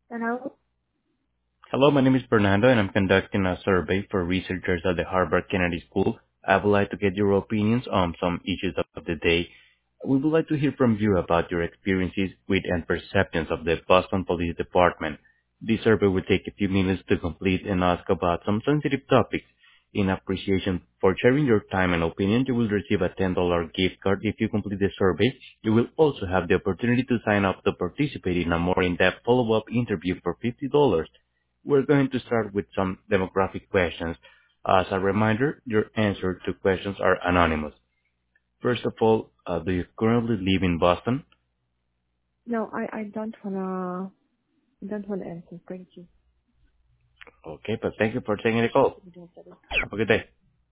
Hello? Hello, my name is Fernando, and I'm conducting a survey for researchers at the Harvard Kennedy School. I would like to get your opinions on some issues of the day. We would like to hear from you about your experiences with and perceptions of the Boston Police Department. This survey will take a few minutes to complete and ask about some sensitive topics. In appreciation for sharing your time and opinion, you will receive a $10 gift card if you complete the survey. You will also have the opportunity to sign up to participate in a more in-depth follow-up interview for $50. We're going to start with some demographic questions. As a reminder, your answers to questions are anonymous. First of all, do you currently live in Boston? No, I don't wanna answer. Thank you. Okay, but thank you for taking the call. Have a good day.